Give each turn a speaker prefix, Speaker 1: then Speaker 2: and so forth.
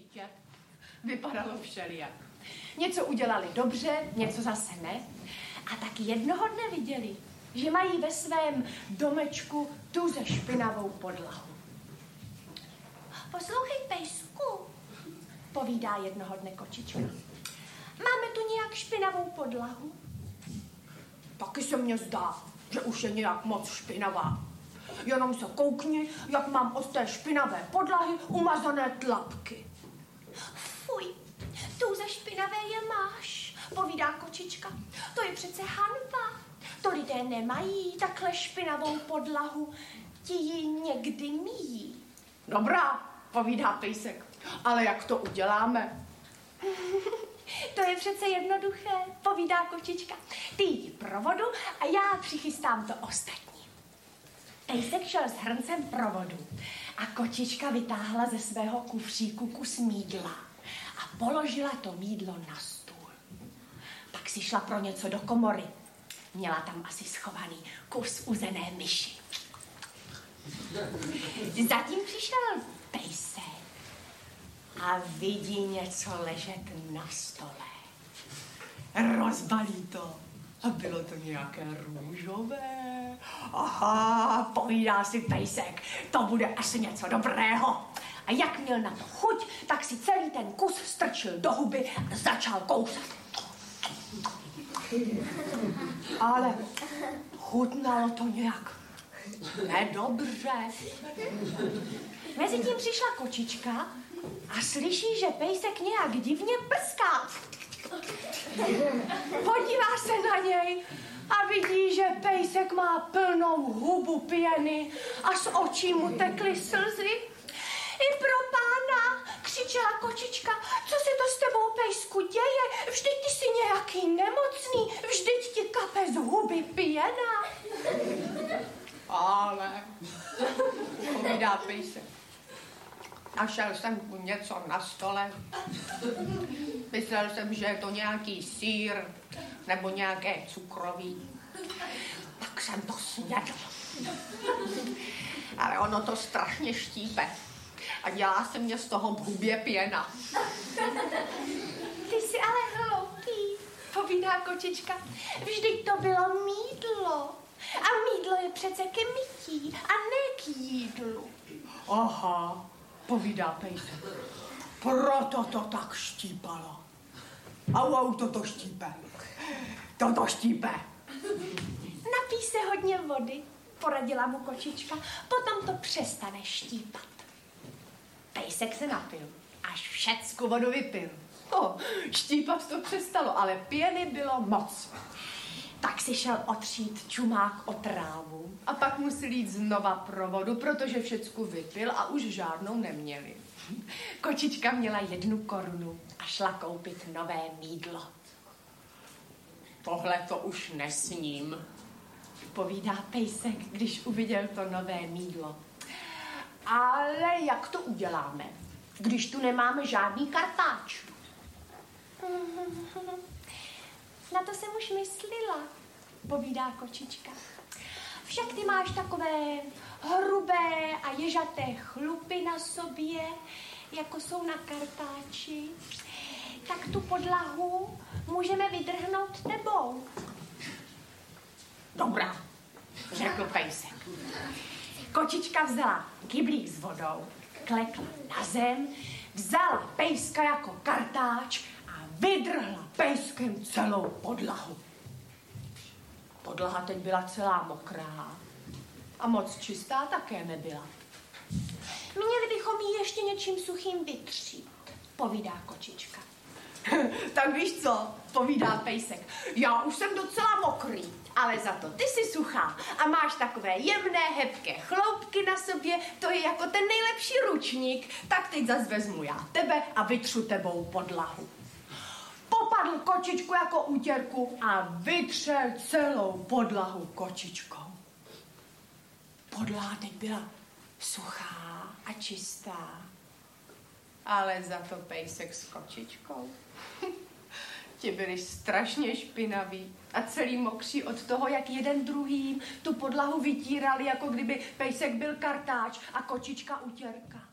Speaker 1: dítě. Vypadalo všelijak.
Speaker 2: Něco udělali dobře, něco zase ne. A tak jednoho dne viděli, že mají ve svém domečku tuze špinavou podlahu. Poslouchej, pejsku, povídá jednoho dne kočička. Máme tu nějak špinavou podlahu? Taky se mně zdá, že už je nějak moc špinavá. Jenom se koukni, jak mám od té špinavé podlahy umazané tlapky. Fuj, tuze špinavé je máš, povídá kočička. To je přece hanba. To lidé nemají takhle špinavou podlahu. Ti ji někdy míjí.
Speaker 1: Dobrá, povídá pejsek. Ale jak to uděláme?
Speaker 2: To je přece jednoduché, povídá kočička. Ty jdi pro vodu a já přichystám to ostatní. Pejsek šel s hrncem pro vodu a kočička vytáhla ze svého kufříku kus mýdla a položila to mýdlo na stůl. Pak si šla pro něco do komory. Měla tam asi schovaný kus uzené myši. Zatím přišel pejsek a vidí něco ležet na stole. Rozbalí to. A bylo to nějaké růžové. Aha, povídá si pejsek, to bude asi něco dobrého. A jak měl na to chuť, tak si celý ten kus strčil do huby a začal kousat. Ale chutnalo to nějak nedobře. Mezitím přišla kočička a slyší, že pejsek nějak divně prská. Podívá se na něj a vidí, že pejsek má plnou hubu pěny a z očí mu tekly slzy. I pro pána, křičela kočička, co se to s tebou, pejsku, děje? Vždyť ty jsi nějaký nemocný, vždyť ti kape z huby pěna.
Speaker 1: Ale, povídá pejsek. Našel jsem tu něco na stole. Myslel jsem, že je to nějaký sýr nebo nějaké cukroví. Tak jsem to snědl. Ale ono to strašně štípe. A dělá se mě z toho v hubě pěna.
Speaker 2: Ty jsi ale hloupý, povídá kočička. Vždyť to bylo mýdlo. A mýdlo je přece ke mytí a ne k jídlu.
Speaker 1: Aha, povídá pejsek. Proto to tak štípalo. Au, toto štípe. Toto štípe.
Speaker 2: Napij se hodně vody, poradila mu kočička, potom to přestane štípat. Pejsek se napil, až všecku vodu vypil.
Speaker 1: Štípat to přestalo, ale pěny bylo moc.
Speaker 2: Tak si šel otřít čumák o trávu.
Speaker 1: A pak musel jít znova pro vodu, protože všecku vypil a už žádnou neměli.
Speaker 2: Kočička měla 1 korunu a šla koupit nové mýdlo.
Speaker 1: Tohle to už nesním,
Speaker 2: povídá pejsek, když uviděl to nové mýdlo. Ale jak to uděláme, když tu nemáme žádný kartáč? Na to jsem už myslela, povídá kočička. Však ty máš takové hrubé a ježaté chlupy na sobě, jako jsou na kartáči. Tak tu podlahu můžeme vydrhnout tebou.
Speaker 1: Dobrá, řekl pejsek.
Speaker 2: Kočička vzala kyblík s vodou, klekla na zem, vzala pejska jako kartáč a vydrhla pejskem celou podlahu. Podlaha teď byla celá mokrá a moc čistá také nebyla. Měli bychom ji ještě něčím suchým vytřít, povídá kočička.
Speaker 1: Tak víš co, povídá pejsek, já už jsem docela mokrý, ale za to ty jsi suchá a máš takové jemné, hebké chloupky na sobě, to je jako ten nejlepší ručník, tak teď zas vezmu já tebe a vytřu tebou podlahu. Popadl kočičku jako útěrku a vytřel celou podlahu kočičkou. Podlaha teď byla suchá a čistá. Ale za to pejsek s kočičkou. Ti byli strašně špinaví a celý mokří od toho, jak jeden druhým tu podlahu vytírali, jako kdyby pejsek byl kartáč a kočička utěrka.